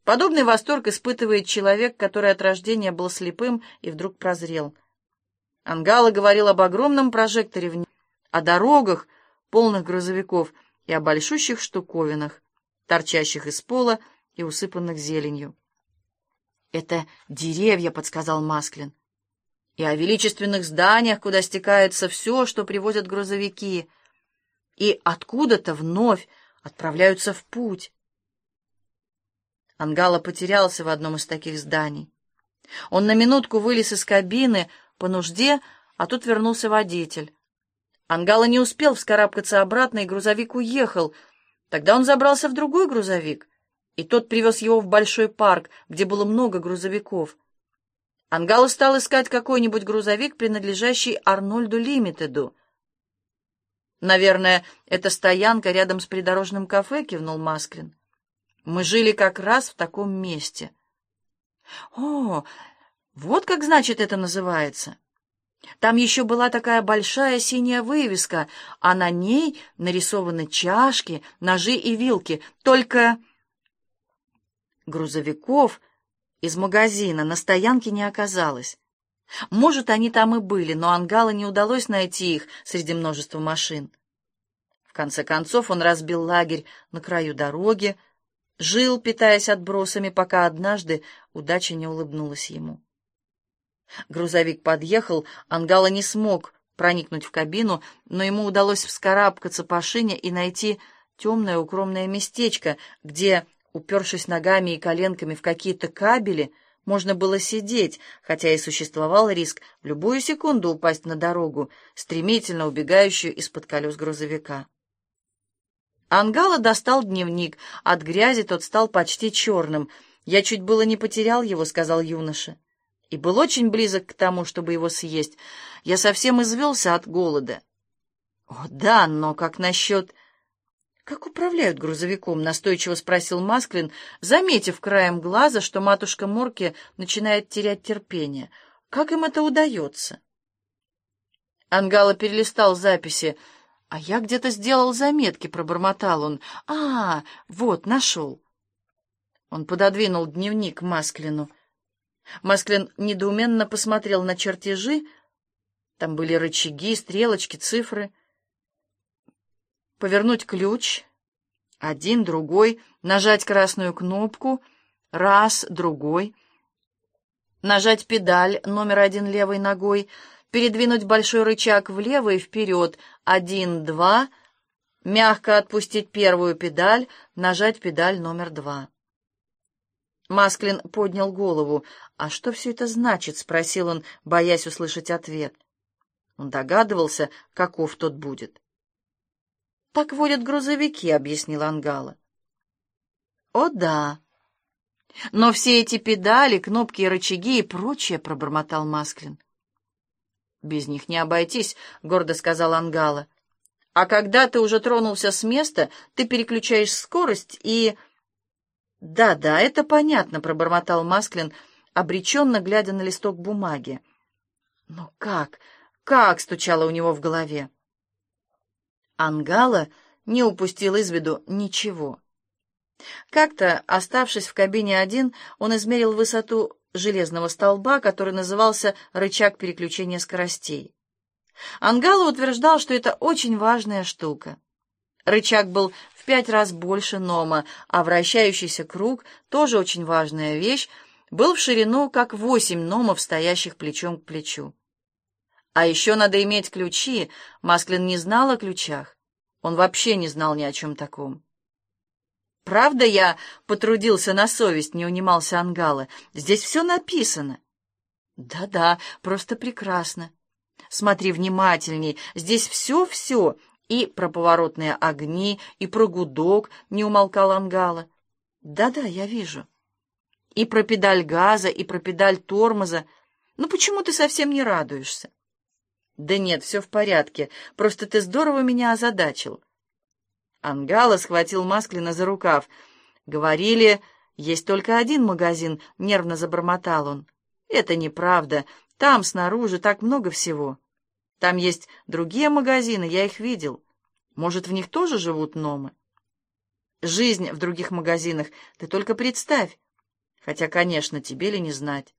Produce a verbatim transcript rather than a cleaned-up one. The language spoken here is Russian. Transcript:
Подобный восторг испытывает человек, который от рождения был слепым и вдруг прозрел. Ангала говорил об огромном прожекторе в небе, о дорогах, полных грузовиков, и о большущих штуковинах, торчащих из пола и усыпанных зеленью. «Это деревья», — подсказал Масклин. «И о величественных зданиях, куда стекается все, что привозят грузовики, и откуда-то вновь отправляются в путь». Ангала потерялся в одном из таких зданий. Он на минутку вылез из кабины по нужде, а тут вернулся водитель. Ангала не успел вскарабкаться обратно, и грузовик уехал. Тогда он забрался в другой грузовик, и тот привез его в большой парк, где было много грузовиков. Ангала стал искать какой-нибудь грузовик, принадлежащий Арнольду Лимитеду. «Наверное, это стоянка рядом с придорожным кафе», — кивнул Масклин. «Мы жили как раз в таком месте». «О, вот как, значит, это называется. Там еще была такая большая синяя вывеска, а на ней нарисованы чашки, ножи и вилки. Только грузовиков из магазина на стоянке не оказалось. Может, они там и были, но Ангала не удалось найти их среди множества машин. В конце концов он разбил лагерь на краю дороги, жил, питаясь отбросами, пока однажды удача не улыбнулась ему. Грузовик подъехал, Ангала не смог проникнуть в кабину, но ему удалось вскарабкаться по шине и найти темное укромное местечко, где, упершись ногами и коленками в какие-то кабели, можно было сидеть, хотя и существовал риск в любую секунду упасть на дорогу, стремительно убегающую из-под колес грузовика. Ангала достал дневник. От грязи тот стал почти черным. «Я чуть было не потерял его», — сказал юноша, «и был очень близок к тому, чтобы его съесть. Я совсем извелся от голода». «О, да, но как насчет...» «Как управляют грузовиком?» — настойчиво спросил Масклин, заметив краем глаза, что матушка Морки начинает терять терпение. «Как им это удается?» Ангала перелистал записи. «А я где-то сделал заметки», — пробормотал он. «А, вот, нашел». Он пододвинул дневник Масклину. Масклин недоуменно посмотрел на чертежи. Там были рычаги, стрелочки, цифры. Повернуть ключ. Один, другой. Нажать красную кнопку. Раз, другой. Нажать педаль номер один левой ногой. Передвинуть большой рычаг влево и вперед. Один, два. Мягко отпустить первую педаль. Нажать педаль номер два. Масклин поднял голову. «А что все это значит?» — спросил он, боясь услышать ответ. Он догадывался, каков тот будет. «Так водят грузовики», — объяснил Ангала. «О, да. Но все эти педали, кнопки и рычаги и прочее», — пробормотал Масклин. «Без них не обойтись», — гордо сказал Ангала. «А когда ты уже тронулся с места, ты переключаешь скорость и...» «Да-да, это понятно», — пробормотал Масклин, обреченно глядя на листок бумаги. «Но как? Как?» — стучало у него в голове. Ангала не упустил из виду ничего. Как-то, оставшись в кабине один, он измерил высоту железного столба, который назывался рычаг переключения скоростей. Ангала утверждал, что это очень важная штука. Рычаг был в пять раз больше нома, а вращающийся круг, тоже очень важная вещь, был в ширину, как восемь номов, стоящих плечом к плечу. А еще надо иметь ключи. Масклин не знал о ключах. Он вообще не знал ни о чем таком. «Правда, я потрудился на совесть», — не унимался Ангала. «Здесь все написано». «Да-да, просто прекрасно. Смотри внимательней. Здесь все-все. И про поворотные огни, и про гудок», — не умолкал Ангала. «Да-да, я вижу. И про педаль газа, и про педаль тормоза. Ну почему ты совсем не радуешься?» «Да нет, все в порядке. Просто ты здорово меня озадачил». Ангала схватил Масклина за рукав. «Говорили, есть только один магазин», — нервно забормотал он. «Это неправда. Там, снаружи, так много всего. Там есть другие магазины, я их видел. Может, в них тоже живут номы? Жизнь в других магазинах, ты только представь. Хотя, конечно, тебе ли не знать.